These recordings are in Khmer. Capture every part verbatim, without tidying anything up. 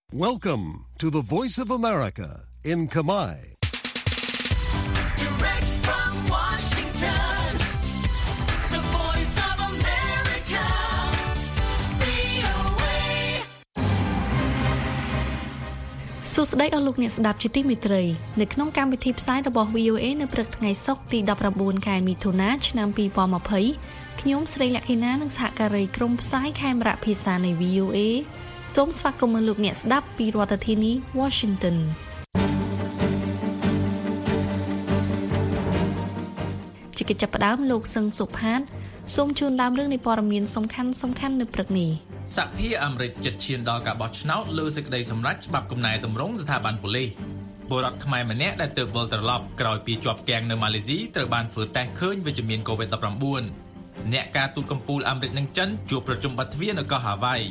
Welcome to the Voice of America in Khmer. Direct from Washington, the Voice of America, វី អូ เอសួស្តីអស់លោកអ្នកស្ដាប់ជាទីមេត្រីនៅក្នុងកម្មវិធីផ្សាយរបស់ វី អូ เอ នៅព្រឹកថ្ងៃសុក្រទីដប់ប្រាំបួនខែមិថុនាឆ្នាំពីរពាន់ยี่สิบខ្ញុំស្រីលក្ខិណានិងសហការីក្រុមផ្សាយខេមរៈភាសានៃ វី អូ เอ សូមស្វាគមន៍លោកអ្នកស្ដាប់ពីរដ្ឋធានី Washington ជាកិច្ចចាប់ផ្ដើមលោកសឹងសុផាតសូមជូនដើមរឿងនៃព័ត៌មានសំខាន់សំខាន់នៅព្រឹកនេះសហភាពអាមេរិកជិតឈានដល់ការបោះឆ្នោតលើសេចក្តីសម្រេចច្បាប់កំណែតម្រង់ស្ថាប័នប៉ូលីសពលរដ្ឋខ្មែរម្នាក់ដែលទើបវិលត្រឡប់ក្រោយពីជាប់គាំងនៅម៉ាឡេស៊ីត្រូវបានធ្វើតេស្តឃើញវិជ្ជមាន កូវីដ -19 អ្នកការទូតកំពូលអាមេរិកនិងចិនជួបប្រជុំបិទទ្វារនៅកោះហាវ៉ៃ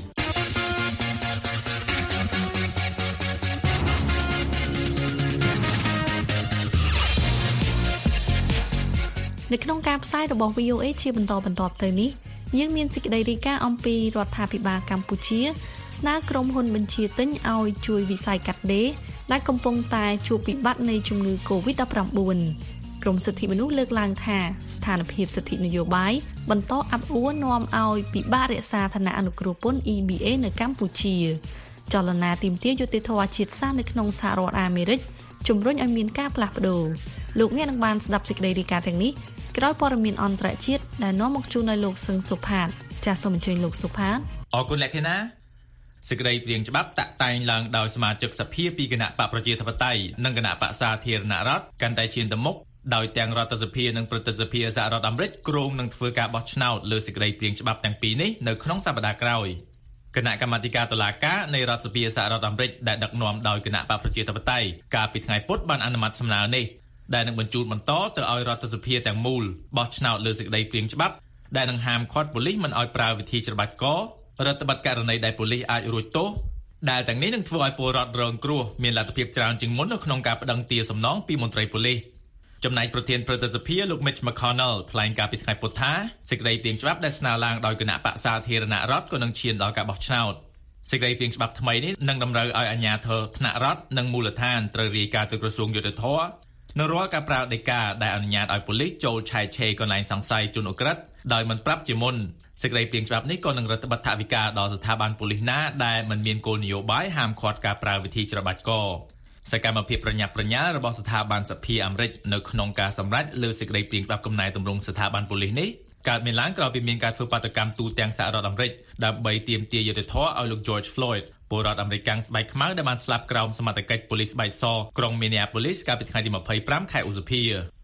នៅក្នុងការផ្សាយរបស់ វី អូ เอ ជាបន្តបន្ទាប់ទៅនេះយើងមានសេចក្តីរាយការណ៍អំពីរដ្ឋាភិបាលកម្ពុជាស្នើក្រុមហ៊ុនបញ្ជាទិញឲ្យជួយវិស័យកាត់ដេរដែលកំពុងតែជួបវិបត្តិនៃជំងឺ កូវីដ -19 ក្រមសិទ្ធិមនុស្សលើកឡើងថាស្ថានភាពសិទ្ធិនយោបាយបន្តអាប់អួរនាំឲ្យពិបាករក្សាឋានៈអនុគ្រោះពន្ធ អ៊ី ប៊ី เอ នៅកម្ពុជាចលនាទាមទារយុត្តិធម៌ជាតិសាសន៍នៅក្នុងសហរដ្ឋអាមេរិកជំរុញឲ្យមានការផ្លាស់ប្ដូរលោកអ្នកនឹងបានស្ដាប់សេចក្តីរាយការណ៍ទាំងនេះក្រោយព័ត៌មានអន្តរជាតិដែលនាំមកជូនឲ្យលោកសឹងសុផាតចាសសូមអញ្ជើញលោកសុផាតអរគុណលក្ខិណាសេចក្តីព្រាងច្បាប់តាក់តែងឡើងដោយសមាជិកសភាពីគណៈបកប្រជាធិបតេយ្យនិងគណៈបកសាធារណរដ្ឋកាន់តែឈានទៅមុខដោយទាំងរដ្ឋសភានិងប្រតិសភាសហរដ្ឋអាមេរិកគ្រោងនឹងធ្វើការបោះឆ្នោតលើសេចក្តីព្រាងច្បាប់ទាំងពីរនេះនៅក្នុងសប្តាហ៍ក្រោយគណៈកម្មាធិការតុលាការនៃរដ្ឋសភាសហរដ្ឋអាមេរិកដែលដឹកនាំដោយគណៈបកប្រជាធិបតេយ្យកាលពីថ្ងៃពុធបានអនុម័តសំណើនេះដែលនឹងបញ្ជូនបន្តទៅឲ្យរដ្ឋសភាទាំងមូលបោះឆ្នោតលើសេចក្តីព្រាងច្បាប់ដែលនឹងហាមឃាត់ប៉ូលីសមិនឲ្យប្រើវិធីច្របាច់ករដ្ឋបတ်ករណីដែលប៉ូលីសអាចរួចទោសដែលទាំងនេះនឹងធ្វើឲ្យពលរដ្ឋរងគ្រោះមានលទ្ធភាពច្រើនជាងមុននៅក្នុងការប្តឹងទារសំណងពីមន្ត្រីប៉ូលីសចំណែកប្រធានប្រតិសភាលោក Mitch McConnell ថ្លែងការពីថ្ងៃពុធថាសេចក្តីព្រាងច្បាប់ដែលស្នើឡើងដោយគណៈបកសាធារណរដ្ឋក៏នឹងឈានដល់ការបោះឆ្នោតសេចក្តីព្រាងច្បាប់ថ្មីនេះនឹងតម្រូវឲ្យអាជ្ញាធរថ្នាក់រដ្ឋនិងមូលដ្ឋានត្រូវរាយការណ៍ទៅក្រសួងយុត្តិធម៌នៅរាល់ការប្រើដីកាដែលអនុញ្ញាតឲ្យប៉ូលីសចូលឆែកឆេរកន្លែងសង្ស័យជនឧក្រិដ្ឋដោយមិនប្រាប់ជាមុនសេចក្តីព្រាងច្បាប់នេះក៏នឹងរដ្ឋបတ်ថវិកាដល់ស្ថាប័នប៉ូលីសណាដែលមិនមានគោលនយោបាយហាមឃាត់ការប្រើវិធីច្របាច់កសកម្មភាពប្រញាប់ប្រញាល់របស់ស្ថាប័នសភាអាមេរិកនៅក្នុងការសម្រេចលើសេចក្តីព្រាងច្បាប់កំណែតម្រង់ស្ថាប័នប៉ូលីសនេះកើតមានឡើងក្រោយពីមានការធ្វើបាតកម្មទូទាំងសហរដ្ឋអាមេរិកដើម្បីទាមទារយុត្តិធម៌ឲ្យលោក George Floyd ពលរដ្ឋអាមេរិកកាំងស្បែកខ្មៅដែលបានស្លាប់ក្រោមសមត្ថកិច្ចប៉ូលីសស្បែកសក្រុង Minneapolis កាលពីថ្ងៃទីยี่สิบห้าខែឧសភា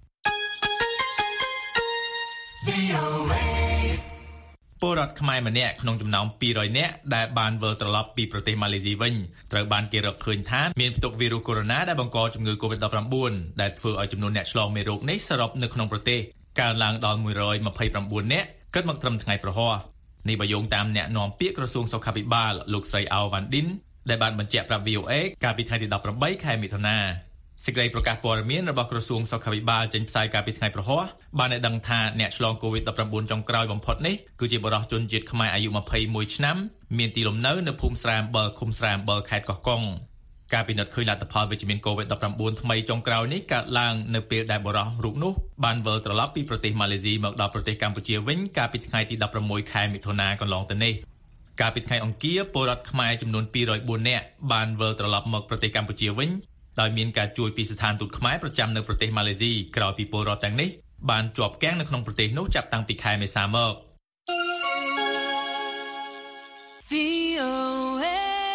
វី អូ เอពលរដ្ឋខ្មែរម្នាក់ក្នុងចំណោមពីររយនាក់ដែលបានវិលត្រឡប់ពីប្រទេសម៉ាឡេស៊ីវិញត្រូវបានគេរកឃើញថាមានផ្ទុកវីរុសកូវីដ -ដែលបង្កជំងឺ កូវីដ -19 ដែលធ្វើឲ្យចំនួនអ្នកឆ្លងមេរោគនេះសរុបនៅក្នុងប្រទេសកើនឡើងដល់មួយរយยี่สิบเก้าនាក់គិតមកត្រឹមថ្ងៃប្រហ័សនេះបើយោងតាមអ្នកនាំពាក្យក្រសួងសុខាភិបាលលោកស្រីអោវ៉ាន់ឌិនដែលបានបញ្ជាក់ប្រាប់ វី អូ เอ កាលពីថ្ងៃទីដប់ប្រាំបីខែមិថុនាសេចក្តីប្រកាសព័ត៌មានរបស់ក្រសួងសុខាភិបាលចេញផ្សាយកាលពីថ្ងៃប្រហ័សបានឲ្យដឹងថាអ្នកឆ្លង កូវីដ -19 ចុងក្រោយបំផុតនេះគឺជាបុរសជនជាតិខ្មែរអាយុยี่สิบเอ็ดឆ្នាំមានទីលំនៅនៅភូមិស្រែអំបិលឃុំស្រែអំបិលខេត្តកោះកុងការពិនិត្យឃើញលទ្ធផលវិជ្ជមាន កូវីដ -19 ថ្មីចុងក្រោយនេះកើតឡើងនៅពេលដែលបុរសរូបនោះបានវិលត្រឡប់ពីប្រទេសម៉ាឡេស៊ីមកដល់ប្រទេសកម្ពុជាវិញកាលពីថ្ងៃទីដប់ប្រាំមួយខែមិថុនាកន្លងទៅនេះកាលពីថ្ងៃអង្គារពលរដ្ឋខ្មែរចំនួនពីររយបួននាក់បានវិលត្រឡប់មកប្រទេសកម្ពុជាវិញដោយមានការជួយពីស្ថានទូតខ្មែរប្រចាំនៅប្រទេសម៉ាឡេស៊ីក្រោយពីពលរដ្ឋទាំងនេះបានជាប់គាំងនៅក្នុងប្រទេសនោះចាប់តាំងពីខែមេសាមកវី អូ เอ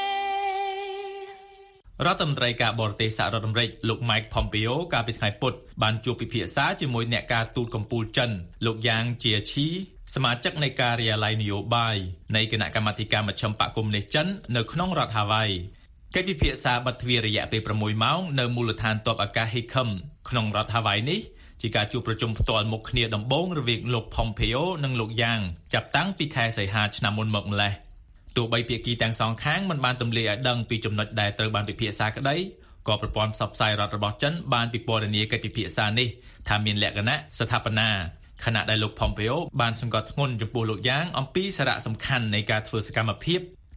រដ្ឋមន្ត្រីការបរទេសសហរដ្ឋអាមេរិកលោក Mike Pompeo កាលពីថ្ងៃពុធបានជួបពិភាក្សាជាមួយអ្នកការទូតកំពូលចិនលោកយ៉ាងជាឈីសមាជិកនៃការិយាល័យនយោបាយនៃគណៈកម្មាធិការមជ្ឈិមបកកុម្មុយនីសចិននៅក្នុងរដ្ឋហាវ៉ៃកិច្ចពិភាក្សាបិទទ្វាររយៈពេលប្រាំមួយម៉ោងនៅមូលដ្ឋានទ័ពអាកាស Hickam ក្នុងរដ្ឋហាវ៉ៃនេះជាការជួបប្រជុំផ្ទាល់មុខគ្នាដំបូងរវាងលោក Pompeo និងលោកយ៉ាងចាប់តាំងពីខែសីហាឆ្នាំមុនមកម្លេះទោះបីភាគីទាំងសងខាងមិនបានទម្លាយឲ្យដឹងពីចំណុចដែលត្រូវបានពិភាក្សាក្តីក៏ប្រព័ន្ធផ្សព្វផ្សាយរដ្ឋរបស់ចិនបានពិពណ៌នាកិច្ចពិភាក្សានេះថាមានលក្ខណៈស្ថាបនាខណៈដែលលោក Pompeo បានសង្កត់ធ្ងន់ចំពោះលោកយ៉ាងអំពីសារៈសំខាន់នៃការធ្វើសកម្មភាព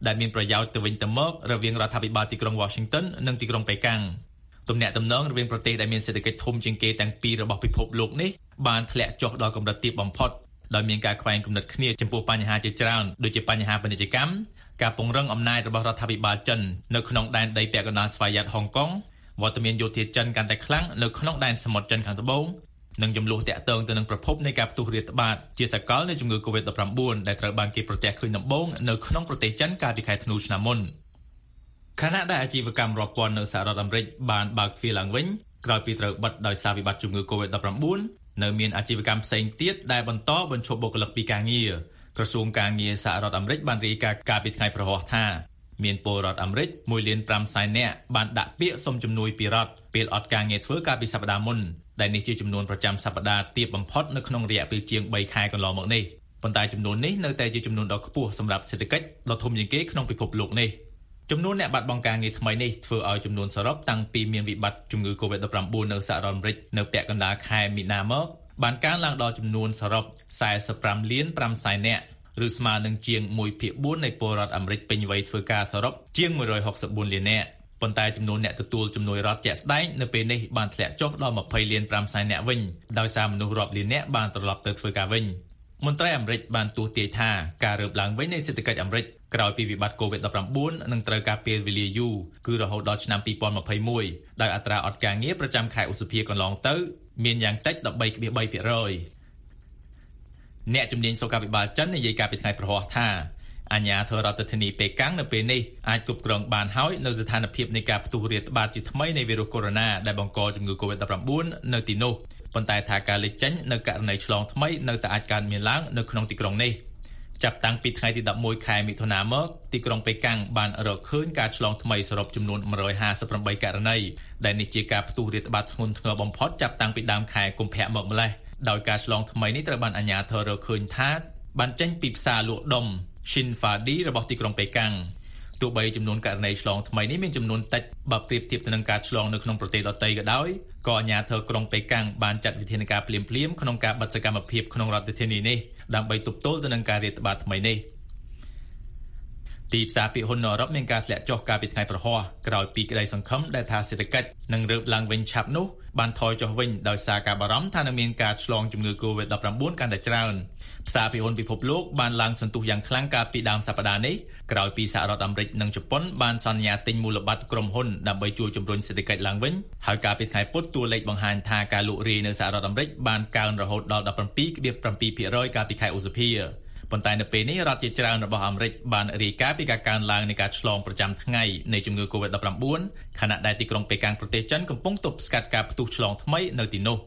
ដែលមានប្រយោជន៍ទៅវិញទៅមករវាងរដ្ឋាភិបាលទីក្រុង Washington និងទីក្រុងប៉េកាំងទំនាក់ទំនងរវាងប្រទេសដែលមានសេដ្ឋកិច្ចធំជាងគេទាំងពីររបស់ពិភពលោកនេះបានធ្លាក់ចុះដល់កម្រិតទាបបំផុតដោយមានការខ្វែងគំនិតគ្នាចំពោះបញ្ហាជាច្រើនដូចជាបញ្ហាពាណិជ្ជកម្មការពង្រឹងអំណាចរបស់រដ្ឋាភិបាលចិននៅក្នុងដែនដីពាក់កណ្ដាលស្វយ័តហុងកុងវត្តមានយោធាចិនកាន់តែខ្លាំងនៅក្នុងដែនសមុទ្រចិនខាងត្បូងនិងចំនួនតាក់ទងទៅនឹងប្រភពនៃការផ្ទុះរាតត្បាតជាសកលនៃជំងឺ COVID ដប់ប្រាំបួន ដែលត្រូវបានគេប្រទះឃើញដំបូងនៅក្នុងប្រទេសចិនកាលពីខែធ្នូឆ្នាំមុនខណៈដែលអាជីវកម្មរាប់ពាន់នៅសហរដ្ឋអាមេរិកបានបើកទ្វារឡើងវិញក្រោយពីត្រូវបិទដោយសារវិបត្តិជំងឺ COVID ដប់ប្រាំបួន នៅមានអាជីវកម្មផ្សេងទៀតដែលបន្តបញ្ឈប់បុគ្គលិកពីការងារក្រសួងការងារសហរដ្ឋអាមេរិកបានរាយការណ៍កាលពីថ្ងៃប្រហ័សថាមានពលរដ្ឋអាមេរិកមួយលានប្រាំសែននាក់បានដាក់ពាក្យសុំជំនួយពីរដ្ឋពេលអត់ការងារធ្វើកាលពីសប្តាហ៍មុនដែលនេះជាចំនួនប្រចាំសប្តាហ៍ទាបបំផុតនៅក្នុងរយៈពេលជាងបីខែកន្លងមកនេះប៉ុន្តែចំនួននេះនៅតែជាចំនួនដ៏ខ្ពស់សម្រាប់សេដ្ឋកិច្ចដ៏ធំជាងគេក្នុងពិភពលោកនេះចំនួនអ្នកបាត់បង់ការងារថ្មីនេះធ្វើឲ្យចំនួនសរុបតាំងពីមានវិបត្តិជំងឺ COVID ដប់ប្រាំបួន នៅសហរដ្ឋអាមេរិកនៅពាក់កណ្ដាលខែមីនាមកបានកើនឡើងដល់ចំនួនសរុបសែសិបប្រាំលានប្រាំសែននាក់ឬស្មើនឹងជាងមួយភាគបួននៃពលរដ្ឋអាមេរិកពេញវ័យធ្វើការសរុបជាងមួយរយហុកសិបបួនលាននាក់ប៉ុន្តែចំនួនអ្នកទទួលជំនួយរដ្ឋជាក់ស្ដែងនៅពេលនេះបានធ្លាក់ចុះដល់ម្ភៃលានប្រាំសែននាក់វិញដោយសារមនុស្សរាប់លាននាក់បានត្រឡប់ទៅធ្វើការវិញមន្ត្រីអាមេរិកបានទស្សន៍ទាយថាការរើបឡើងវិញនៃសេដ្ឋកិច្ចអាមេរិកក្រោយពីវិបត្តិ COVID ដប់ប្រាំបួន នឹងត្រូវការពេលវេលាយូរគឺរហូតដល់ឆ្នាំពីរពាន់ម្ភៃមួយ ដោយអត្រាអត់ការងារប្រចាំខែឧសភាកន្លងទៅមានយ៉ាងតិច ដប់បីភាគបីភាគរយ អ្នកជំនាញសុខាភិបាលចិននិយាយកាលពីថ្ងៃប្រហ័សថាអាជ្ញាធររដ្ឋធានីប៉េកាំងនៅពេលនេះអាចគ្រប់គ្រងបានហើយនៅស្ថានភាពនៃការផ្ទុះរាតត្បាតជាថ្មីនៃវីរុសកូវីដ ដែលបង្កជំងឺ COVID ដប់ប្រាំបួន នៅទីនោះប៉ុន្តែថាការលេចចេញនៅករណីឆ្លងថ្មីនៅតែអាចកើតមានឡើងនៅក្នុងទីក្រុងនេះចាប់តាំងពីថ្ងៃទីដប់មួយខែមិថុនាមកទីក្រុងប៉េកាំងបានរកឃើញការឆ្លងថ្មីសរុបចំនួនមួយរយហាសិបប្រាំបីករណីដែលនេះជាការផ្ទុះរាតត្បាតធ្ងន់ធ្ងរបំផុតចាប់តាំងពីដើមខែកុម្ភៈមកម្លេះដោយការឆ្លងថ្មីនេះត្រូវបានអាជ្ញាធររកឃើញថាបានចេញពីផ្សារលក់ដុំ Shinfadi របស់ទីក្រុងប៉េកាំងទោះបីចំនួនករណីឆ្លងថ្មីនេះមានចំនួនតិចបើប្រៀបធៀបទៅនឹងការឆ្លងនៅក្នុងប្រទេសដទៃក៏ដោយក៏អាជ្ញាធរក្រុងប៉េកាំងបានចាត់វិធានការភ្លាមៗក្នុងការបិទសកម្មភាពក្នុងរដ្ឋធានីនេះដើម្បីទប់ទល់ទៅនឹងការរាតត្បាតថ្មីនេះទីផ្សារពាហុននៅអឺរ៉ុបមានការធ្លាក់ចុះកាលពីថ្ងៃប្រហ័សក្រោយពីក្តីសង្ឃឹមដែលថាសេដ្ឋកិច្ចនឹងរើបឡើងវិញឆាប់នោះបានថយចុះវិញដោយសារការបារម្ភថានឹងមានការឆ្លងជំងឺ COVID ដប់ប្រាំបួន កាន់តែច្រើនផ្សារពាហុនពិភពលោកបានឡើងសន្ទុះយ៉ាងខ្លាំងកាលពីដើមសប្តាហ៍នេះក្រោយពីសហរដ្ឋអាមេរិកនិងជប៉ុនបានសន្យាទិញមូលបត្រក្រុមហ៊ុនដើម្បីជួយជំរុញសេដ្ឋកិច្ចឡើងវិញហើយកាលពីថ្ងៃពុធតួលេខបង្ហាញថាការលក់រាយនៅសហរដ្ឋអាមេរិកបានកើនរហូតដល់ដប់ប្រាំពីរភាគbảyភាគរយ កាលពីខែឧសភាប៉ុន្តែនៅពេលនេះរដ្ឋជាច្រើនរបស់អាមេរិកបានរាយការណ៍ពីការកើនឡើងនៃការឆ្លងប្រចាំថ្ងៃនៃជំងឺ COVID ដប់ប្រាំបួន ខណៈដែលទីក្រុងប៉េកាំងប្រទេសចិនកំពុងទប់ស្កាត់ការផ្ទុះឆ្លងថ្មីនៅទីនោះ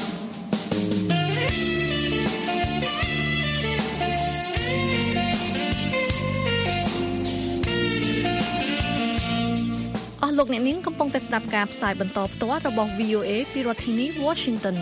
អស់លោកអ្នកនាងកំពុងតែស្ដាប់ការផ្សាយបន្តផ្ទាល់របស់ V O A ពីរដ្ឋធានី Washington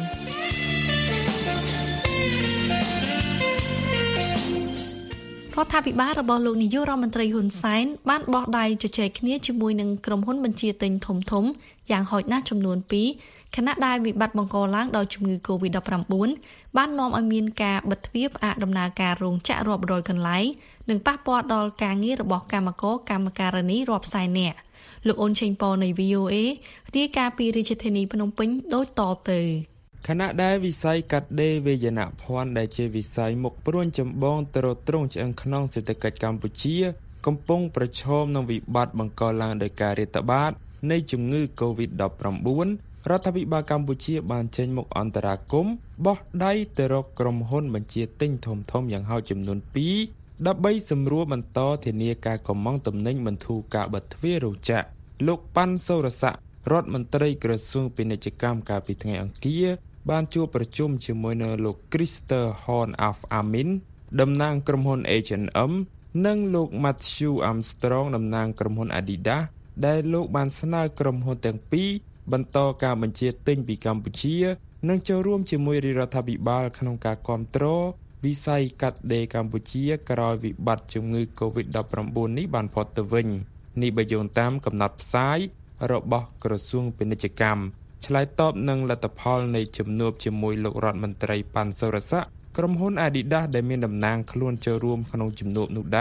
រដ្ឋាភិបាលរបស់លោកនាយករដ្ឋមន្ត្រីហ៊ុនសែនបានបោះដៃជជែកគ្នាជាមួយនឹងក្រុមហ៊ុនបញ្ជាទិញធំធំយ៉ាងហោចណាស់ចំនួនពីរខណៈដែលវិបត្តិបង្កឡើងដោយជំងឺ COVID ដប់ប្រាំបួន បាននាំឲ្យមានការបិទទ្វារផ្អាកដំណើរការរោងចក្ររាប់រយកន្លែងនិងប៉ះពាល់ដល់ការងាររបស់កម្មករកម្មការិនីរាប់សែននាក់លោកអូនឆេងប៉នៃ V O A រាយការណ៍ពីរាជធានីភ្នំពេញដូចតទៅខណៈដែលវិស័យកាត់ដេរវេយនភ័ណ្ឌដែលជាវិស័យមុខព្រួញចម្បងទ្រទ្រង់ឆ្អឹងខ្នងសេដ្ឋកិច្ចកម្ពុជាកំពុងប្រឈមនឹងវិបត្តិបង្កឡើងដោយការរាតត្បាតនៃជំងឺ COVID ដប់ប្រាំបួន រដ្ឋាភិបាលកម្ពុជាបានចេញមុខអន្តរាគមន៍បោះដៃទៅរកក្រុមហ៊ុនបញ្ជាទិញធំៗយ៉ាងហោចចំនួនពីរដើម្បីសម្រួលបន្តធានាការកុម្ម៉ង់ទំនិញបន្ធូរការបិទទ្វាររោងចក្រលោកប៉ាន់សូរស័ក្តិរដ្ឋមន្ត្រីក្រសួងពាណិជ្ជកម្មកាលពីថ្ងៃអង្គារបានជួបប្រជុំជាមួយនឹងលោក Krister Horn of Amin តំណាងក្រុមហ៊ុន H and M និងលោក Matthew Armstrong តំណាងក្រុមហ៊ុន Adidas ដែលលោកបានស្នើក្រុមហ៊ុនទាំងពីរបន្តការបញ្ជាទិញពីកម្ពុជានិងចូលរួមជាមួយរដ្ឋាភិបាលក្នុងការគាំទ្រវិស័យកាត់ដេរកម្ពុជាក្រោយវិបត្តិជំងឺ COVID ដប់ប្រាំបួន នេះបានផុតទៅវិញនេះបើយោងតាមកំណត់ផ្សាយរបស់ក្រសួងពាណិជ្ជកម្មឆ្លើយតបនឹងលទ្ធផលនៃជំនួបជាមួយលោករដ្ឋមន្ត្រីប៉ាន់សូរស័ក្តិក្រុមហ៊ុន Adidas ដែលមានតំណាងខ្លួនចូលរួមក្នុងជំនួបនោះដែរ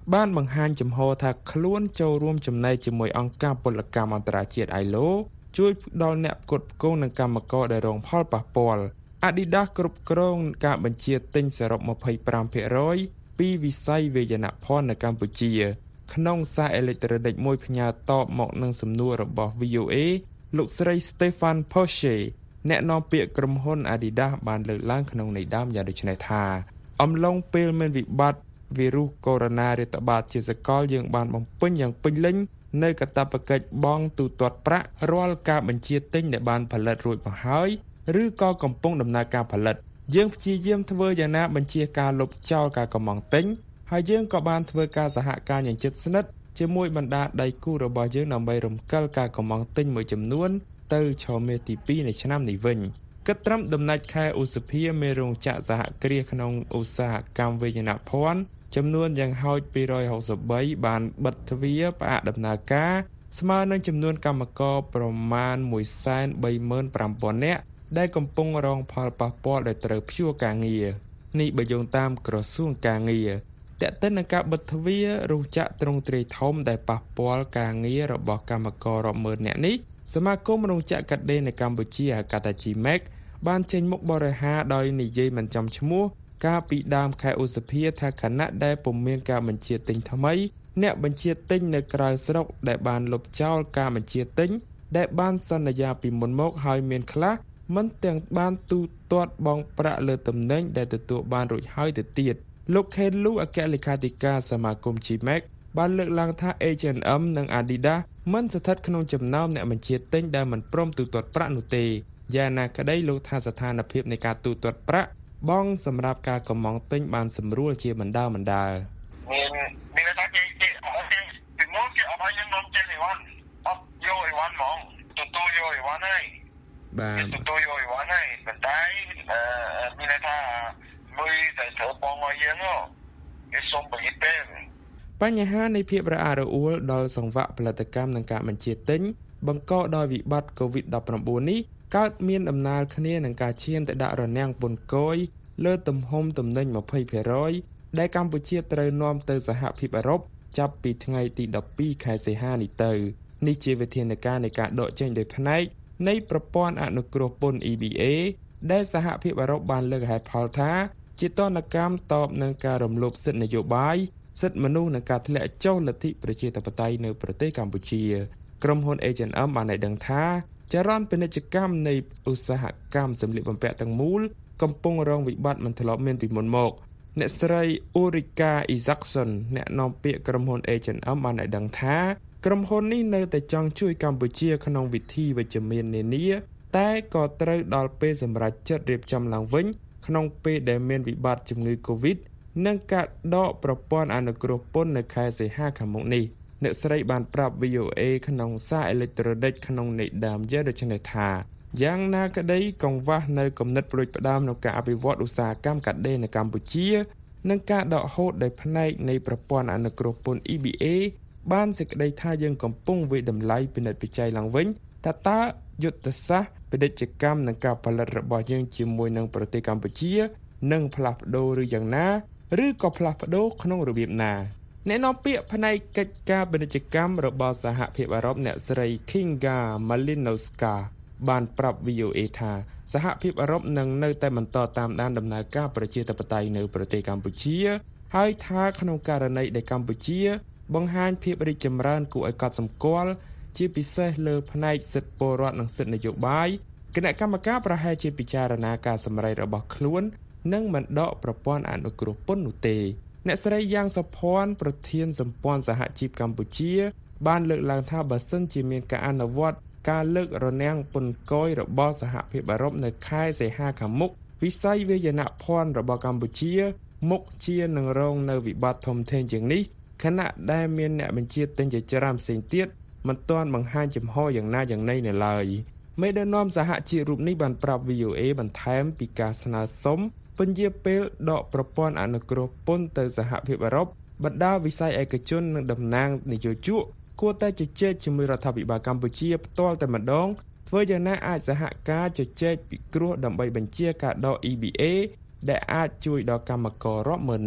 បានបង្ហាញចំហថាខ្លួនចូលរួមចំណែកជាមួយអង្គការពលកម្មអន្តរជាតិ ไอ แอล โอ ជួយដល់អ្នកផ្គត់ផ្គង់និងកម្មករដែលរងផលប៉ះពាល់ Adidas គ្រប់គ្រងការបញ្ជាទិញសរុប ยี่สิบห้าเปอร์เซ็นต์ ពីវិស័យវេយ្យាភ័ណ្ឌនៅកម្ពុជាក្នុងសារអេឡិចត្រូនិកមួយផ្ញើតបមកនឹងសំណួររបស់ វី អូ เอ លោកស្រី Stefan Porsche អ្នកនាំពាក្យក្រុមហ៊ុន Adidas បានលើកឡើងក្នុងន័យដើមយ៉ាងដូចនេះថាអំឡុងពេលមានវិបត្តិវីរុសកូវីដ រាតត្បាតជាសកលយើងបានបំពេញយ៉ាងពេញលេញនៅកាតព្វកិច្ចបង់ទូទាត់ប្រាក់រាល់ការបញ្ជាទិញដែលបានផលិតរួចមកហើយឬក៏កំពុងដំណើរការផលិតយើងព្យាយាមធ្វើយ៉ាងណាបញ្ជាការលុបចោលការកំងទិញហើយយើងក៏បានធ្វើការសហការយ៉ាងជិតស្និទ្ធជាមួយបណ្ដាដៃគូរបស់យើងដើម្បីរំកិលការកំងទិញមួយចំនួនទៅឆមាសទីពីរនៃឆ្នាំនេះវិញគិតត្រឹមដំណាច់ខែឧសភាមេរោងចក្រសហគ្រាសក្នុងឧស្សាហកម្មវេយ្យាភ័ណ្ឌចំនួនយ៉ាងហោចពីររយหกสิบสามបានបិទទ្វារផ្អាកដំណើរការស្មើនឹងចំនួនកម្មករប្រមាណ មួយសែនបីម៉ឺនប្រាំពាន់ នាក់ដែលកំពុងរងផលប៉ះពាល់ដោយត្រូវព្យួរការងារនេះបើយោងតាមក្រសួងការងារតែកតិននឹងការបិទទ្វាររោងចក្រទ្រង់ទ្រាយធំដែលប៉ះពាល់ការងាររបស់កម្មកររាប់ម៉ឺននាក់នេះសមាគមរោងចក្រកាត់ដេរនៅកម្ពុជាហៅកាត់ថា จี แม็ก បានចេញមុខបរិហារដោយនិយាយមិនចំឈ្មោះកាលពីដើមខែឧសភាថាខណៈដែលពុំមានការបញ្ជាទិញថ្មីអ្នកបញ្ជាទិញនៅក្រៅស្រុកដែលបានលុបចោលការបញ្ជាទិញដែលបានសន្យាពីមុនមកហើយមានខ្លះមិនទាំងបានទូទាត់បង់ប្រាក់លើទំនិញដែលទទួលបានរួចហើយទៅទៀតលោកខេនលូអគ្គលេខាធិការសមាគម จี แม็ก បានលើកឡើងថា เอ เจ เอ็น និង Adidas មិនស្ថិតក្នុងចំណោមអ្នកបញ្ជាទិញដែលមិនព្រមទូទាត់ប្រាក់នោះទេយ៉ាងណាក្តីលោកថាស្ថានភាពនៃការទូទាត់ប្រាក់បងសម្រាប់ការកំងទិញបានសម្រួលជាបណ្ដាបណ្ដាមានមានថាគេគេអត់ទេពីមុនគេអត់ឲ្យយើងនាំចេញអីវ៉ាន់អត់យកអីវ៉ាន់ហ្មងទទួលយកអីវ៉ាន់ហើយបាទទទួលយកអីវ៉ាន់ហើយប៉ុន្តែអឺមានថាមួយតែត្រូវបងឲ្យយើងគេសុំបញ្ជាទិញបញ្ហានៃភាពរអាក់រអួលដល់សង្វាក់ផលិតកម្មនិងការបញ្ជាទិញបង្កដោយវិបត្តិ កូវីដ ដប់ប្រាំបួន នេះកើតមានដំណើរគ្នានឹងការឈានទៅដាក់រនាំងពន្ធគយលើទំហំទំនិញ ยี่สิบเปอร์เซ็นต์ ដែលកម្ពុជាត្រូវនាំទៅសហភាពអឺរ៉ុបចាប់ពីថ្ងៃទីដប់ពីរខែសីហានេះទៅនេះជាវិធានការនៃការដកចេញដោយផ្នែកនៃប្រព័ន្ធអនុគ្រោះពន្ធ អ៊ី ប៊ី เอ ដែលសហភាពអឺរ៉ុបបានលើកហេតុផលថាជាទណ្ឌកម្មតបនឹងការរំលោភសិទ្ធិនយោបាយសិទ្ធិមនុស្សនិងការធ្លាក់ចុះលទ្ធិប្រជាធិបតេយ្យនៅប្រទេសកម្ពុជាក្រុមហ៊ុន เอ เจ เอ็น បានឲ្យដឹងថាចរន្តពាណិជ្ជកម្មនៃឧស្សាហកម្មសម្លៀកបំពាក់ទាំងមូលកំពុងរងវិបត្តិមិនធ្លាប់មានពីមុនមកអ្នកស្រី Ulrika Isaksson អ្នកនាំពាក្យក្រុមហ៊ុន เอ เจ เอ็น បានឲ្យដឹងថាក្រុមហ៊ុននេះនៅតែចង់ជួយកម្ពុជាក្នុងវិធីវិជ្ជមាននានាតែក៏ត្រូវដល់ពេលសម្រេចចិត្តរៀបចំឡើងវិញក្នុងពេលដែលមានវិបត្តិជំងឺ Covid និងការដកប្រព័ន្ធអនុគ្រោះពន្ធនៅខែសីហាខាងមុខនេះអ្នកស្រីបានប្រាប់ វី អូ เอ ក្នុងសារអេឡិចត្រូនិកក្នុងន័យដើមយ៉ាងដូចនេះថាយ៉ាងណាក្តីកង្វះនៅគំនិតប្រួយផ្ដើមក្នុងការអភិវឌ្ឍឧស្សាហកម្មកាត់ដេរនៅកម្ពុជានិងការដកហូតដោយផ្នែកនៃប្រព័ន្ធអនុគ្រោះពន្ធ អ៊ី ប៊ី เอ បានសេចក្តីថាយើងកំពុងវិតម្លៃពិនិត្យវិច័យឡើងវិញថាតើយុទ្ធសាស្ត្រពាណិជ្ជកម្មនិងការផលិតរបស់យើងជាមួយនឹងប្រទេសកម្ពុជានឹងផ្លាស់ប្ដូរឬយ៉ាងណាឬក៏ផ្លាស់ប្ដូរក្នុងរបៀបណាអ្នកនាំពាក្យផ្នែកកិច្ចការពាណិជ្ជកម្មរបស់សហភាពអឺរ៉ុបអ្នកស្រី Kinga Malinowska បានប្រាប់ វី អូ เอ ថាសហភាពអឺរ៉ុបនឹងនៅតែបន្តតាមដានដំណើរការប្រជាធិបតេយ្យនៅប្រទេសកម្ពុជាហើយថាក្នុងករណីដែលកម្ពុជាបង្ហាញភាពរីកចម្រើនគួរឲ្យកត់សម្គាល់ជាពិសេសលើផ្នែកសិទ្ធិពលរដ្ឋនិងសិទ្ធិនយោបាយគណៈកម្មការប្រហែលជាពិចារណាការសម្រេចរបស់ខ្លួននិងមិនដកប្រព័ន្ធអនុគ្រោះពន្ធនោះទេអ្នកស្រីយ៉ាងសុភ័ណ្ឌប្រធានសម្ព័ន្ធសហជីពកម្ពុជាបានលើកឡើងថាបើសិនជាមានការអនុវត្តការលើករនាំងពន្ធគយរបស់សហភាពអឺរ៉ុបនៅខែសីហាខាងមុខវិស័យវេយ្យាភ័ណ្ឌរបស់កម្ពុជាមុខជានឹងរងនៅវិបត្តិធំធេងជាងនេះខណៈដែលមានអ្នកបញ្ជាទិញជាច្រើនផ្សេងទៀតមិនទាន់បង្ហាញចំហយ៉ាងណាយ៉ាងណីនៅឡើយមេដឹកនាំសហជីពរូបនេះបានប្រាប់ វី អូ เอ បន្ថែមពីការស្នើសុំពន្យាពេលដកប្រព័ន្ធអនុគ្រោះពន្ធទៅសហភាពអឺរ៉ុបបណ្ដាវិស័យឯកជននិងតំណាងនយោជកគួរតែជជែកជាមួយរដ្ឋាភិបាលកម្ពុជាផ្ទាល់តែម្ដងធ្វើយ៉ាងណាអាចសហការជជែកពិគ្រោះដើម្បីបញ្ជាការដក អ៊ី ប៊ី เอ ដែលអាចជួយដល់កម្មកររាប់ម៉ឺននាក់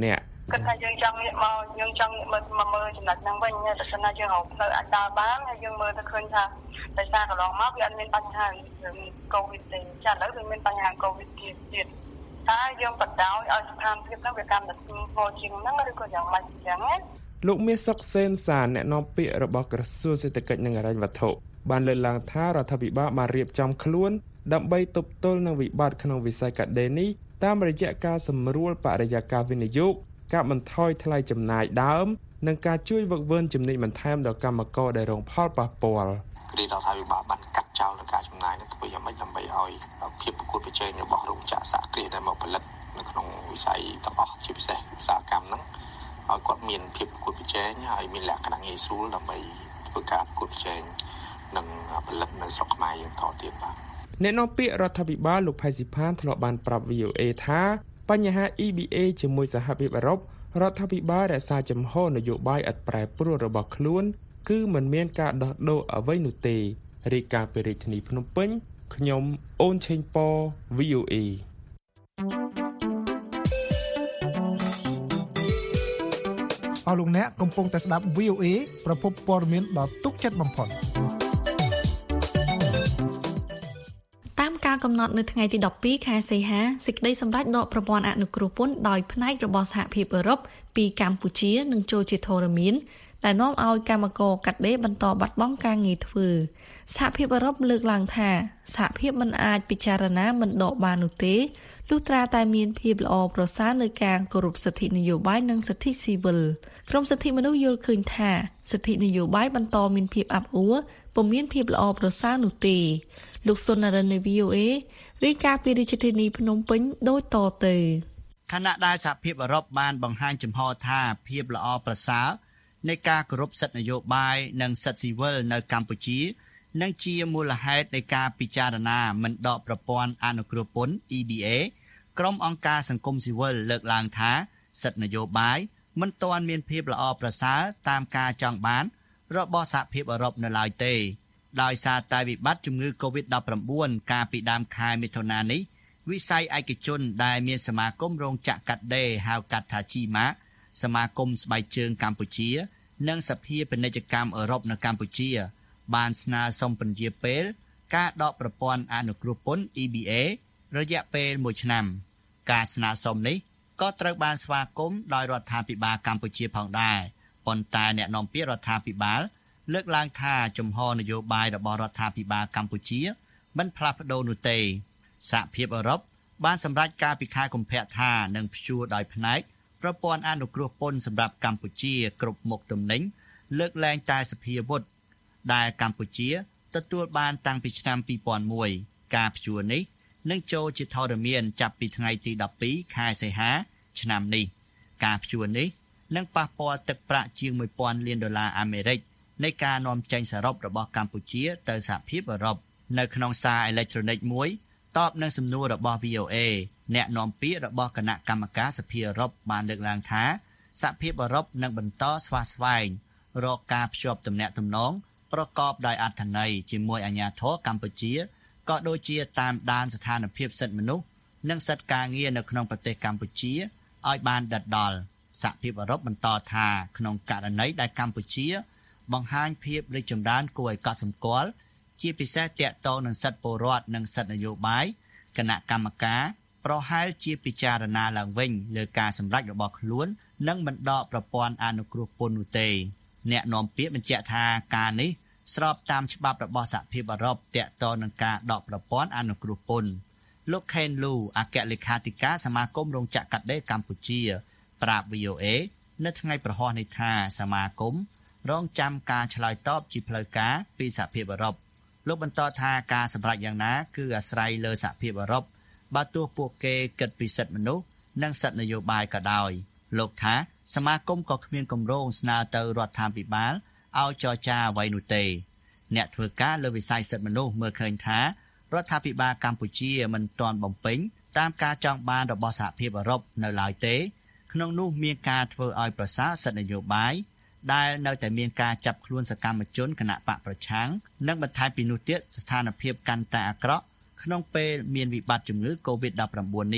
គិតថាយើងចង់មកយើងចង់មើលមកមើលចំណុចហ្នឹងវិញតែសិនណាយើងរកផ្លូវអាចដើរបានហើយយើងមើលទៅឃើញថាដោយសារកន្លងមកវាអត់មានបញ្ហារឿងកូវីដទេចាឥឡូវវាមានបញ្ហាកូវីដទៀតទៀតតែយើងបដ ாய் ឲ្យស្ថានភាពហ្នឹងវាកាន់តែធ្ងន់ធ្ងរជាងហ្នឹងឬក៏យ៉ាងម៉េចអញ្ចឹងណាលោកមាសសុកសេនសាអ្នកនាំពាក្យរបស់ក្រសួងសេដ្ឋកិច្ចនិងហិរញ្ញវត្ថុបានលើកឡើងថារដ្ឋាភិបាលបានរៀបចំខ្លួនដើម្បីទប់ទល់នឹងវិបត្តិក្នុងវិស័យកាត់ដេរនេះតាមរយៈការសម្រួលបរិយាកាសវិនិយោគការបន្ថយថ្លៃចំណាយដើមនិងការជួយវឹកវើចំណេញបន្ថែមដល់កម្មករដែលរងផលប៉ះពាល់គ្រារដ្ឋាភិបាលបានកាត់ចោលនូវការចំណាយនេះធ្វើយ៉ាងម៉េចដើម្បីឲ្យភាពប្រកួតប្រជែងរបស់រោងចក្រសហគ្រាសដែលមកផលិតនៅក្នុងវិស័យទាំងអស់ជាពិសេសឧស្សាហកម្មហ្នឹងឲ្យគាត់មានភាពប្រកួតប្រជែងហើយមានលក្ខណៈងាយស្រួលដើម្បីធ្វើការប្រកួតប្រជែងនិងផលិតនៅស្រុកខ្មែរយើងតទៀតបាទអ្នកនាំពាក្យរដ្ឋាភិបាលលោកផៃស៊ីផានធ្លាប់បានប្រាប់ វី អូ អេ ថាបញ្ហា អ៊ី ប៊ី អេ ជាមួយសហភាពអឺរ៉ុបរដ្ឋាភិបាលរក្សាចំហនយោបាយឥតប្រែប្រួលរបស់ខ្លួនគឺមិនមានការដោះដូរអ្វីនោះទេរាយការណ៍ពីរាជធានីភ្នំពេញខ្ញុំអូនឆេងប៉ វី អូ អេអស់លោកអ្នកកំពុងតែស្ដាប់ វី អូ អេ ប្រភពព័ត៌មានដ៏ទុកចិត្តបំផុតតាមការកំណត់នៅថ្ងៃទីដប់ពីរខែសីហាសេចក្តីសម្រេចដកប្រព័ន្ធអនុគ្រោះពន្ធដោយផ្នែករបស់សហភាពអឺរ៉ុបពីកម្ពុជានឹងចូលជាធរមានដែលនាំឲ្យកម្មករកាត់ដេរបន្តបាត់បង់ការងារធ្វើសហភាពអឺរ៉ុបលើកឡើងថាសហភាពមិនអាចពិចារណាមិនដកបាននោះទេលុះត្រាតែមានភាពល្អប្រសើរនៅការគោរពសិទ្ធិនយោបាយនិងសិទ្ធិស៊ីវិលក្រមសិទ្ធិមនុស្សយល់ឃើញថាសិទ្ធិនយោបាយបន្តមានភាពអាប់អួរពុំមានភាពល្អប្រសើរនោះទេលោកសុននរិន វី អូ អេ រាយការណ៍ពីរាជធានីភ្នំពេញដូចតទៅខណៈដែលសហភាពអឺរ៉ុបបានបង្ហាញចំហថាភាពល្អប្រសើរនៃការគោរពសិទ្ធិនយោបាយនិងសិទ្ធិស៊ីវិលនៅកម្ពុជានឹងជាមូលហេតុនៃការពិចារណាមិនដកប្រព័ន្ធអនុគ្រោះពន្ធ អ៊ី ប៊ី អេ ក្រុមអង្គការសង្គមស៊ីវិលលើកឡើងថាសិទ្ធិនយោបាយមិនទាន់មានភាពល្អប្រសើរតាមការចង់បានរបស់សហភាពអឺរ៉ុបនៅឡើយទេដោយសារតែវិបត្តិជំងឺ កូវីដ ដប់ប្រាំបួន កាលពីដើមខែមិថុនានេះវិស័យឯកជនដែលមានសមាគមរោងចក្រកាត់ដេរហៅកាត់ថា ជី ម៉ាក សមាគមស្បែកជើងកម្ពុជានិងសភាពាណិជ្ជកម្មអឺរ៉ុបនៅកម្ពុជាបានស្នើសុំពន្យាពេលការដកប្រព័ន្ធអនុគ្រោះពន្ធ អ៊ី ប៊ី អេ រយៈពេលមួយឆ្នាំការស្នើសុំនេះក៏ត្រូវបានស្វាគមន៍ដោយរដ្ឋាភិបាលកម្ពុជាផងដែរប៉ុន្តែអ្នកនាំពាក្យរដ្ឋាភិបាលលើកឡើងថាជំហរនយោបាយរបស់រដ្ឋាភិបាលកម្ពុជាមិនផ្លាស់ប្ដូរនោះទេសហភាពអឺរ៉ុបបានសម្រេចការពីខែកុម្ភៈថានឹងព្យួរដោយផ្នែកប្រព័ន្ធអនុគ្រោះពន្ធសម្រាប់កម្ពុជាគ្រប់មុខទំនិញលើកលែងតែសភាវុធដែលកម្ពុជាទទួលបានតាំងពីឆ្នាំពីរពាន់មួយ ការព្យួរនេះនឹងចូលជាធរមានចាប់ពីថ្ងៃទីដប់ពីរខែសីហាឆ្នាំនេះការព្យួរនេះនឹងប៉ះពាល់ទឹកប្រាក់ជាងមួយពាន់លានដុល្លារអាមេរិកនៃការនាំចេញសរុបរបស់កម្ពុជាទៅសហភាពអឺរ៉ុបនៅក្នុងសារអេឡិចត្រូនិកមួយតបនឹងសំណួររបស់ វី អូ អេ អ្នកនាំពាក្យរបស់គណៈកម្មការសភាអឺរ៉ុបបានលើកឡើងថាសហភាពអឺរ៉ុបនឹងបន្តស្វាស្វែងរកការភ្ជាប់ទំនាក់ទំនងប្រកបដោយអត្ថន័យជាមួយអាជ្ញាធរកម្ពុជាក៏ដូចជាតាមដានស្ថានភាពសិទ្ធិមនុស្សនិងសិទ្ធិការងារនៅក្នុងប្រទេសកម្ពុជាឲ្យបានដិតដល់សហភាពអឺរ៉ុបបន្តថាក្នុងករណីដែលកម្ពុជាបង្ហាញភាពរីកចម្រើនគួរឲ្យកត់សម្គាល់ជាពិសេសទាក់ទងនឹងសិទ្ធិពលរដ្ឋនិងសិទ្ធិនយោបាយគណៈកម្មការប្រហែលជាពិចារណាឡើងវិញលើការសម្រេចរបស់ខ្លួននិងមិនដកប្រព័ន្ធអនុគ្រោះពន្ធនោះទេអ្នកនាំពាក្យបញ្ជាក់ថាការនេះស្របតាមច្បាប់របស់សហភាពអឺរ៉ុបទាក់ទងនឹងការដកប្រព័ន្ធអនុគ្រោះពន្ធលោកខេនលូអគ្គលេខាធិការសមាគមរោងចក្រកាត់ដេរកម្ពុជាប្រាប់ វី អូ អេ នៅថ្ងៃប្រហ័សនេះថាសមាគមរងចាំការឆ្លើយតបជាផ្លូវការពីសហភាពអឺរ៉ុបលោកបន្តថាការសម្រេចយ៉ាងណាគឺអាស្រ័យលើសហភាពអឺរ៉ុបបើទោះពួកគេគិតពីសិទ្ធិមនុស្សនិងសិទ្ធិនយោបាយក៏ដោយលោកថាសមាគមក៏គ្មានគម្រោងស្នើទៅរដ្ឋាភិបាលឲ្យចរចាអ្វីនោះទេអ្នកធ្វើការលើវិស័យសិទ្ធិមនុស្សមើលឃើញថារដ្ឋាភិបាលកម្ពុជាមិនទាន់បំពេញតាមការចង់បានរបស់សហភាពអឺរ៉ុបនៅឡើយទេក្នុងនោះមានការធ្វើឲ្យប្រសើរសិទ្ធិនយោបាយដែលនៅតែមានការចាប់ខ្លួនសកម្មជនគណបកប្រឆាំងនិងបន្ថែមពីនោះទៀតស្ថានភាពកាន់តែអាក្រក់ក្នុងពេលមានវិបត្តិជំងឺ កូវីដ ដប់ប្រាំបួន នេះ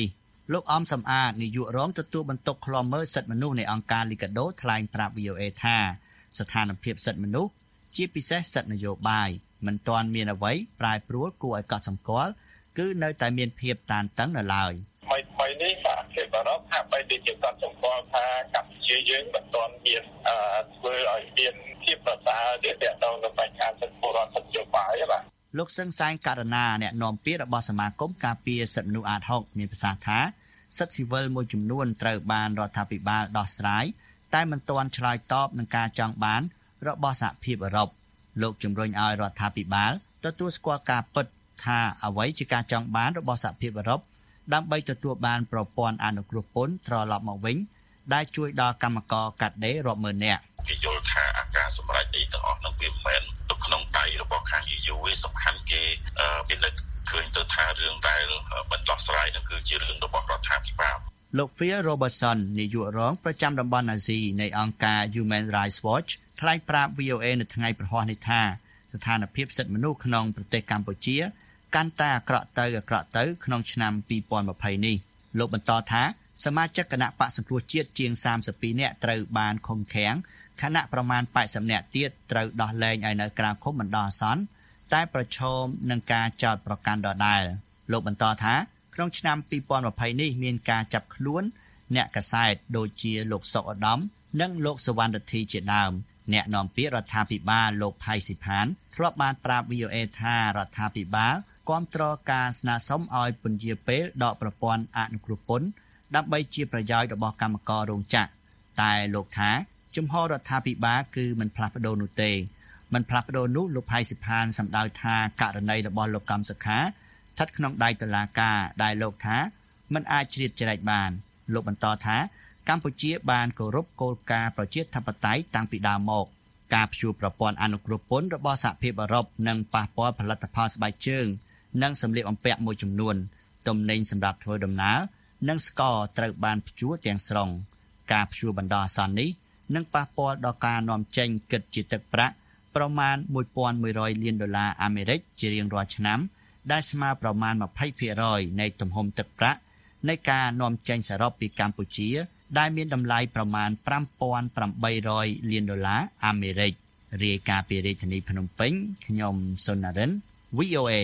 លោកអំសំអាតនាយករងទទួលបន្ទុកឃ្លាំមើលសិទ្ធិមនុស្សនៃអង្គការ Liga do ថ្លែងប្រាប់ វី អូ អេ ថាស្ថានភាពសិទ្ធិមនុស្សជាពិសេសសិទ្ធិនយោបាយមិនទាន់មានអ្វីប្រែប្រួលគួរឲ្យកត់សម្គាល់គឺនៅតែមានភាពតានតឹងនៅឡើយថ្មីៗនេះសហភាពអឺរ៉ុបហាក់បីដូចជាកត់សម្គាល់ថាកម្ពុជាយើងមិនទាន់មានអឺធ្វើឲ្យមានភាពប្រសើរទេទាក់ទងនឹងបញ្ហាសិទ្ធិពលរដ្ឋសិទ្ធិនយោបាយបាទលោកសឹងសានករណាអ្នកនាំពាក្យរបស់សមាគមការពារសិទ្ធិមនុស្សអាត หก មានប្រសាសន៍ថាសិទ្ធិស៊ីវិលមួយចំនួនត្រូវបានរដ្ឋាភិបាលដោះស្រាយតែមិនទាន់ឆ្លើយតបនឹងការចង់បានរបស់សហភាពអឺរ៉ុបលោកជំរុញឲ្យរដ្ឋាភិបាលទទួលស្គាល់ការពិតថាអ្វីជាការចង់បានរបស់សហភាពអឺរ៉ុបដើម្បីទទួលបានប្រព័ន្ធអនុគ្រោះពន្ធត្រឡប់មកវិញដែលជួយដល់កម្មករកាត់ដេររាប់ម៉ឺននាក់គេយល់ថាអាការសម្រេចនេះទាំងអស់នឹងវាមិនមែនទៅក្នុងដៃរបស់ខាង អ៊ី យូ ទេសំខាន់គេពិនិត្យឃើញទៅថារឿងដែលមិនដោះស្រាយនោះគឺជារឿងរបស់រដ្ឋាភិបាលលោក Phil Robertson នាយករងប្រចាំតំបន់អាស៊ីនៃអង្គការ Human Rights Watch ថ្លែងប្រាប់ វី អូ អេ នៅថ្ងៃព្រហស្បតិ៍នេះថាស្ថានភាពសិទ្ធិមនុស្សក្នុងប្រទេសកម្ពុជាកាន់តែអាក្រក់ទៅអាក្រក់ទៅក្នុងឆ្នាំពីរពាន់ยี่สิบនេះលោកបន្តថាសមាជិកគណៈបក្សសង្គ្រោះជាតិជាងសាមសិបពីរនាក់ត្រូវបានឃុំឃាំងខណៈប្រមាណแปดสิบនាក់ទៀតត្រូវដោះលែងឲ្យនៅក្រៅឃុំបណ្ដោះអាសន្នតែប្រឈមនឹងការចោទប្រកាន់ដដែលលោកបន្តថាក្នុងឆ្នាំពីរពាន់ยี่สิบនេះមានការចាប់ខ្លួនអ្នកកាសែតដូចជាលោកសុកឧត្តមនិងលោកសវណ្ណរិទ្ធីជាដើមអ្នកនាំពាក្យរដ្ឋាភិបាលលោកផៃស៊ីផានធ្លាប់បានប្រាប់ វី អូ អេ ថារដ្ឋាភិបាលគាំទ្រការស្នើសុំឲ្យពន្យាពេលដកប្រព័ន្ធអនុគ្រោះពន្ធដើម្បីជាប្រយោជន៍របស់កម្មកររោងចក្រតែលោកថាជំហររដ្ឋាភិបាលគឺមិនផ្លាស់ប្ដូរនោះទេមិនផ្លាស់ប្ដូរនោះលោកផៃស៊ីផានសម្ដៅថាករណីរបស់លោកកម្មសខាស្ថិតក្នុងដៃតុលាការដែលលោកថាមិនអាចជ្រៀតជ្រែកបានលោកបន្តថាកម្ពុជាបានគោរពគោលការណ៍ប្រជាធិបតេយ្យតាំងពីដើមមកការព្យួរប្រព័ន្ធអនុគ្រោះពន្ធរបស់សហភាពអឺរ៉ុបនឹងប៉ះពាល់ផលិតផលស្បែកជើងនិងសម្លៀកបំពាក់មួយចំនួនទំនិញសម្រាប់ធ្វើដំណើរនិងស្ករត្រូវបានព្យួរទាំងស្រុងការព្យួរបណ្ដោះអាសន្ននេះនឹងប៉ះពាល់ដល់ការនាំចេញគិតជាទឹកប្រាក់ប្រមាណmột nghìn một trămលានដុល្លារអាមេរិកជារៀងរាល់ឆ្នាំដែលស្មើប្រមាណยี่สิบเปอร์เซ็นต์ នៃទំហំទឹកប្រាក់នៃការនាំចេញសរុបពីកម្ពុជាដែលមានតម្លៃប្រមាណfive thousand eight hundredលានដុល្លារអាមេរិករាយការណ៍ពីរាជធានីភ្នំពេញខ្ញុំសុននរិន វី អូ អេ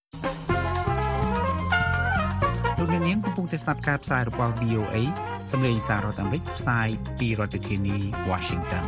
លោកអ្នកនាងកំពុងតែស្ដាប់ការផ្សាយរបស់ វី អូ អេ សម្លេងសាររដ្ឋអាមេរិកផ្សាយពីរដ្ឋធានី Washington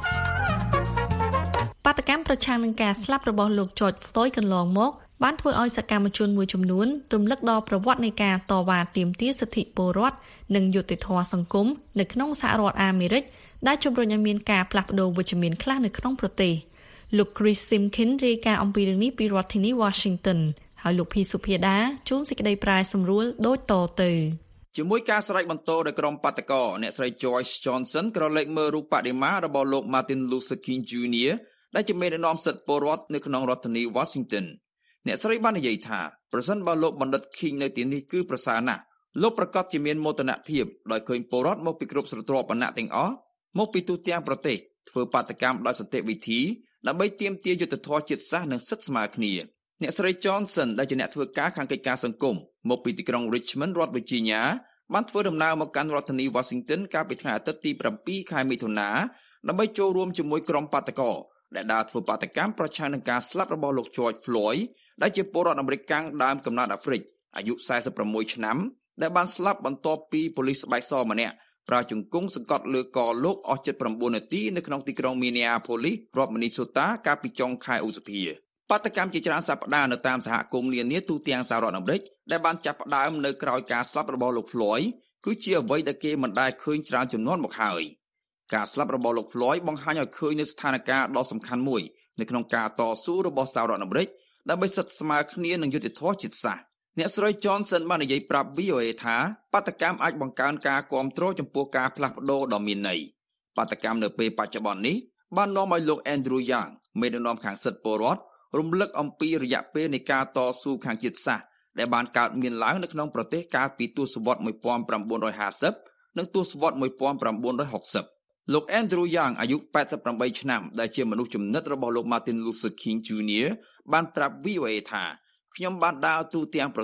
បាតកម្មប្រឆាំងនឹងការស្លាប់របស់លោក George Floyd កន្លងមកបានធ្វើឲ្យសកម្មជនមួយចំនួនរំលឹកដល់ប្រវត្តិនៃការតវ៉ាទាមទារសិទ្ធិពលរដ្ឋនិងយុត្តិធម៌សង្គមនៅក្នុងសហរដ្ឋអាមេរិកដែលជំរុញឲ្យមានការផ្លាស់ប្ដូរវិជ្ជមានខ្លះនៅក្នុងប្រទេសលោក Chris Simkins រាយការណ៍អំពីរឿងនេះពីរដ្ឋធានី Washington ហើយលោកភីសុភាដាជួនសេចក្តីប្រាយសម្រួលដូចតទៅជាមួយការស្រែកបន្ទោដោយក្រុមបាតកោអ្នកស្រី Joyce Johnson ក្រឡេកមើលរូបបដិមារបស់លោក Martin Luther King Junior ដែលជាមេដឹកនាំសិទ្ធិពលរដ្ឋនៅក្នុងរដ្ឋធានី Washington អ្នកស្រីបាននិយាយថាប្រសិនបើលោកបណ្ឌិត King នៅទីនេះគឺប្រសើរណាស់លោកប្រកាសជាមានមោទនភាពដោយឃើញពលរដ្ឋមកពីគ្រប់ស្រទាប់វណ្ណៈទាំងអស់មកពីទូទាំងប្រទេសធ្វើបាតកម្មដោយសន្តិវិធីដើម្បីទាមទារយុត្តិធម៌ជាតិសាសន៍និងសិទ្ធិស្មើគ្នាអ្នកស្រី Johnson ដែលជាអ្នកធ្វើការខាងកិច្ចការសង្គមមកពីទីក្រុង Richmond រដ្ឋ Virginia បានធ្វើដំណើរមកកាន់រដ្ឋធានី Washington កាលពីថ្ងៃអាទិត្យទីsevenខែមិថុនាដើម្បីចូលរួមជាមួយក្រុមបាតកោដែលដើរធ្វើបាតកម្មប្រឆាំងនឹងការស្លាប់របស់លោក George Floyd ដែលជាពលរដ្ឋអាមេរិកកាំងដើមកំណើតអាហ្វ្រិកអាយុforty-sixឆ្នាំដែលបានស្លាប់បន្ទាប់ពីប៉ូលីសស្បែកសម្នាក់ប្រើជង្គង់សង្កត់លើកលោកអស់seventy-nineនាទីនៅក្នុងទីក្រុង Minneapolis រដ្ឋ Minnesota កាលពីចុងខែឧសភាបាតកម្មជាច្រើនសប្តាហ៍នៅតាមសហគមន៍នានាទូទាំងសហរដ្ឋអាមេរិកដែលបានចាប់ផ្ដើមនៅក្រោយការស្លាប់របស់លោក Floyd គឺជាអ្វីដែលគេមិនដែលឃើញច្រើនជំនាន់មកហើយការស្លាប់របស់លោក Floyd បង្ហាញឲ្យឃើញនូវស្ថានភាពដ៏សំខាន់មួយនៅក្នុងការតស៊ូរបស់សហរដ្ឋអាមេរិកដើម្បីសិទ្ធិស្មើគ្នានិងយុត្តិធម៌ជាតិសាសន៍អ្នកស្រី Johnson បាននិយាយប្រាប់ វី អូ អេ ថាបាតកម្មអាចបង្កើនការគាំទ្រចំពោះការផ្លាស់ប្ដូរដ៏មានន័យបាតកម្មនៅពេលបច្ចុប្បន្ននេះបាននាំឲ្យលោក Andrew Yang មេដឹកនាំខាងសិទ្ធិពលរដ្ឋរំលឹកអំពីរយៈពេលនៃការតស៊ូខាងជាតិសាសន៍ដែលបានកើតមានឡើងនៅក្នុងប្រទេសកាលពីទសវត្សរ៍nineteen fiftyនិងទសវត្សរ៍nineteen sixtyលោក Andrew Yang អាយុeighty-eightឆ្នាំដែលជាមនុស្សចំណិតរបស់លោក Martin Luther King Junior បានប្រាប់ វី អូ អេ ថាខ្ញុំបានដើរទូទាំងប្រទេស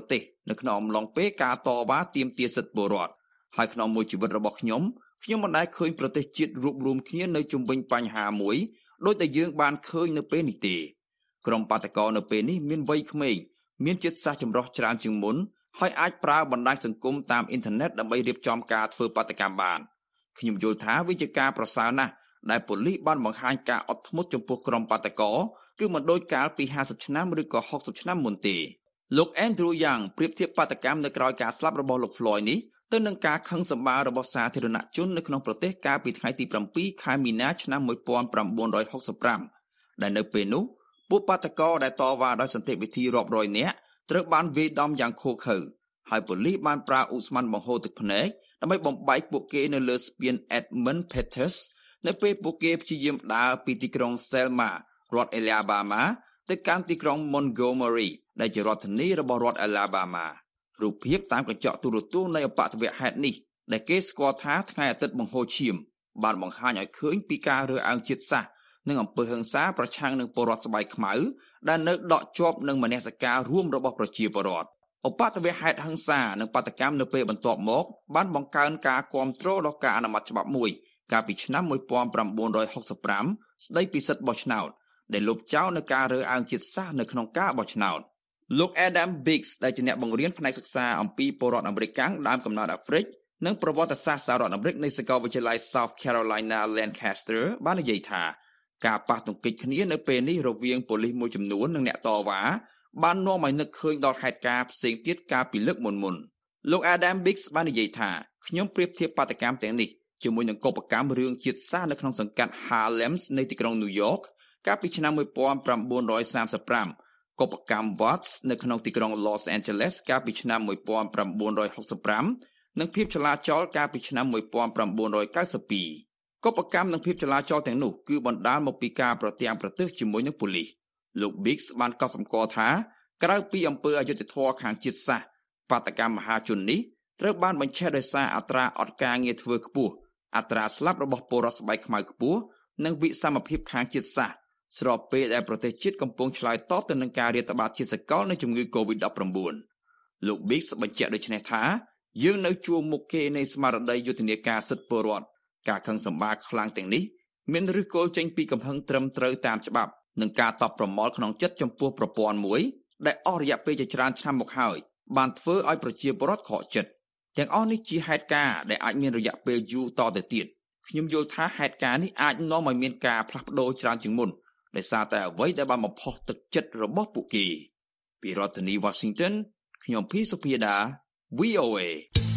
នៅក្នុងអំឡុងពេលការតវ៉ាទាមទារសិទ្ធិពលរដ្ឋហើយក្នុងមួយជីវិតរបស់ខ្ញុំខ្ញុំមិនដែលឃើញប្រទេសជាតិរួបរวมគ្នានៅជុំវិញបញ្ហាមួយដោយតែយើងបានឃើញនៅពេលនេះទេក្រុមបាតកោនៅពេលនេះមានវ័យក្មេងមានចិត្តសាស្ត្រចម្រុះច្រើនជាងមុនហើយអាចប្រើបណ្ដាញសង្គមតាមអ៊ីនធឺណិតដើម្បីរៀបចំការធ្វើបាតកម្មបានខ្ញុំយល់ថាវាជាការប្រសើរណាស់ដែលប៉ូលីសបានបង្ហាញការអត់ធ្មត់ចំពោះក្រុមបាតកោគឺមិនដូចកាលពីห้าสิบឆ្នាំឬក៏หกสิบឆ្នាំមុនទេលោក Andrew Yang ប្រៀបធៀបបាតកម្មនៅក្រៅការស្លាប់របស់លោក Floyd នេះទៅនឹងការខឹងសម្បាររបស់សាធារណជននៅក្នុងប្រទេសកាលពីថ្ងៃទីsevenខែមីនាឆ្នាំnineteen sixty-fiveដែលនៅពេលនោះពួកបាតកោដែលតវ៉ាដោយសន្តិវិធីរាប់រយនាក់ត្រូវបានវាយដំយ៉ាងឃោរឃៅហើយប៉ូលីសបានប្រើឧស្ម័នបង្ហូរទឹកភ្នែកដើម្បីបំបែកពួកគេនៅលើស្ពាន Edmund Pettus នៅពេលពួកគេព្យាយាមដើរពីទីក្រុង Selma រដ្ឋ Alabama ទៅកាន់ទីក្រុង Montgomery ដែលជារដ្ឋធានីរបស់រដ្ឋ Alabama រូបភាពតាមកញ្ចក់ទូរទស្សន៍នៃអបតវហេតុនេះដែលគេស្គាល់ថាថ្ងៃអាទិត្យបង្ហូរឈាមបានបង្ហាញឲ្យឃើញពីការរើសអើងជាតិសាសន៍និងអំពើហិង្សាប្រឆាំងនឹងពលរដ្ឋស្បែកខ្មៅដែលនៅដកជាប់នឹងមនសិការរួមរបស់ប្រជាពលរដ្ឋអបតវហេតុហិង្សានិងបាតកម្មនៅពេលបន្ទាប់មកបានបង្កើនការគាំទ្រដល់ការអនុម័តច្បាប់មួយកាលពីឆ្នាំnineteen sixty-fiveស្ដីពីសិទ្ធិបោះឆ្នោតដែលលុបចោលនូវការរើសអើងជាតិសាសន៍នៅក្នុងការបោះឆ្នោតលោក Adam Biggs ដែលជាអ្នកបង្រៀនផ្នែកសិក្សាអំពីពលរដ្ឋអាមេរិកកាំងដើមកំណើតអាហ្វ្រិកនិងប្រវត្តិសាស្ត្រសហរដ្ឋអាមេរិកនៃសាកលវិទ្យាល័យ South Carolina Lancaster បាននិយាយថាការប៉ះទង្គិចគ្នានៅពេលនេះរវាងប៉ូលីសមួយចំនួននិងអ្នកតវ៉ាបាននាំឲ្យនឹកឃើញដល់ហេតុការណ៍ផ្សេងទៀតកាលពីលើកមុនមុនលោក Adam Biggs បាននិយាយថាខ្ញុំប្រៀបធៀបបាតកម្មទាំងនេះជាមួយនឹងកុបកម្មរឿងជាតិសាសន៍នៅក្នុងសង្កាត់ Harlem នៃទីក្រុង New York កាលពីឆ្នាំnineteen thirty-fiveកុបកម្ម Watts នៅក្នុងទីក្រុង Los Angeles កាលពីឆ្នាំnineteen sixty-fiveនិងភាពចលាចលកាលពីឆ្នាំnineteen ninety-twoកុបកម្មនិងភាពចលាចលទាំងនោះគឺបណ្ដាលមកពីការប្រទាំងប្រទើសជាមួយនឹងប៉ូលីសលោក Biggs បានកត់សម្គាល់ថាក្រៅពីអំពើអយុត្តិធម៌ខាងជាតិសាសន៍បាតកម្មមហាជននេះត្រូវបានបញ្ឆេះដោយសារអត្រាអត់ការងារធ្វើខ្ពស់អត្រាស្លាប់របស់ពលរដ្ឋស្បែកខ្មៅខ្ពស់និងវិសមភាពខាងជាតិសាសន៍ស្របពេលដែលប្រទេសជាតិកំពុងឆ្លើយតបទៅនឹងការរាតត្បាតជាសកលនៃជំងឺ COVID nineteen លោក Biggs បញ្ជាក់ដូចនេះថាយើងនៅជួរមុខគេនៃស្មារតីយុទ្ធនាការសិទ្ធិពលរដ្ឋការខឹងសម្បារខ្លាំងទាំងនេះមានឫសគល់ចេញពីកំហឹងត្រឹមត្រូវតាមច្បាប់និងការតបប្រមល់ក្នុងចិត្តចំពោះប្រព័ន្ធមួយដែលអស់រយៈពេលជាច្រើនឆ្នាំមកហើយបានធ្វើឲ្យប្រជាពលរដ្ឋខកចិត្តទាំងអស់នេះជាហេតុការណ៍ដែលអាចមានរយៈពេលយូរតទៅទៀតខ្ញុំយល់ថាហេតុការណ៍នេះអាចនាំឲ្យមានការផ្លាស់ប្ដូរច្រើនជាងមុនដោយសារតែអ្វីដែលបានបំផុសទឹកចិត្តរបស់ពួកគេពីរដ្ឋធានី Washington ខ្ញុំភីសុភាដា V O A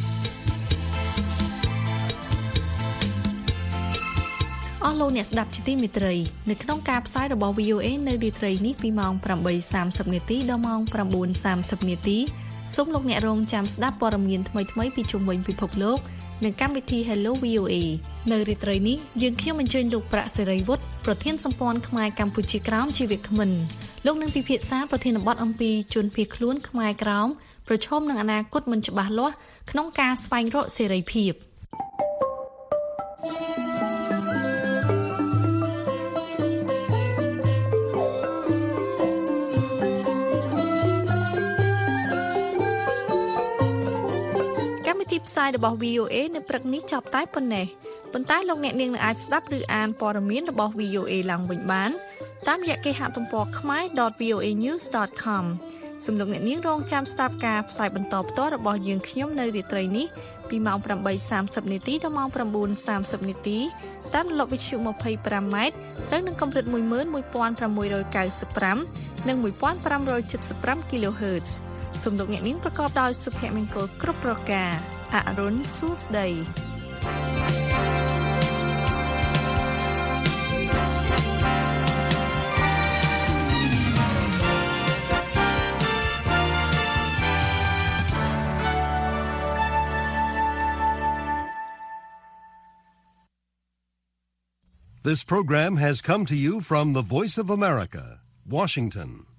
អស់លោកអ្នកស្ដាប់ជាទីមេត្រីនៅក្នុងការផ្សាយរបស់ V O A នៅរាត្រីនេះពីម៉ោងeight thirtyនាទីដល់ម៉ោងnine thirtyនាទីសូមលោកអ្នករងចាំស្ដាប់ព័ត៌មានថ្មីៗពីជុំវិញពិភពលោកនៅកម្មវិធី Hello វី អូ အေ នៅរាត្រីនេះយើងខ្ញុំអញ្ជើញលោកប្រាក់សេរីវុឌ្ឍប្រធានសម្ព័ន្ធខ្មែរកម្ពុជាក្រោមជាវាគ្មិនលោកនឹងពិភាក្សាប្រធានបទអំពីជនភៀសខ្លួនខ្មែរក្រោមប្រឈមនឹងអនាគតមិនច្បាស់លាស់ក្នុងការស្វែងរកសេរីភាពផ្សាយរបស់ V O A នៅព្រឹកនេះចប់តែប៉ុណ្ណេះប៉ុន្តែលោកអ្នកនាងនឹងអាចស្ដាប់ឬអានព័ត៌មានរបស់ V O A ឡើងវិញបានតាមរយៈគេហទំព័រ khmae dot v o a news dot com សូមលោកអ្នកនាងរងចាំស្ដាប់ការផ្សាយបន្តផ្ទាល់របស់យើងខ្ញុំនៅរាត្រីនេះពីម៉ោងeight thirtyនាទីដល់ម៉ោងnine thirtyនាទីតាមរលកវិទ្យុtwenty-fiveម៉ែត្រត្រូវនឹងកម្រិតone one six ninety-fiveនិងfifteen seventy-five គីឡូហឺតซ์សូមលោកអ្នកនាងប្រកបដោយសុភមង្គលគ្រប់ប្រការអរុនសួស្ដី This program has come to you from the Voice of America, Washington.